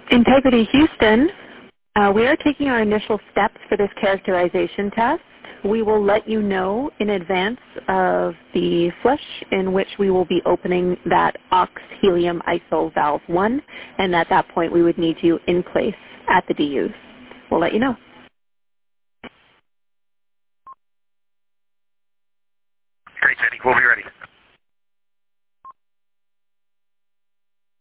Integrity Houston, we are taking our initial steps for this characterization test. We will let you know in advance of the flush in which we will be opening that ox helium ISO valve 1, and at that point we would need you in place at the DUs. We'll let you know. Great, Jenny. We'll be ready.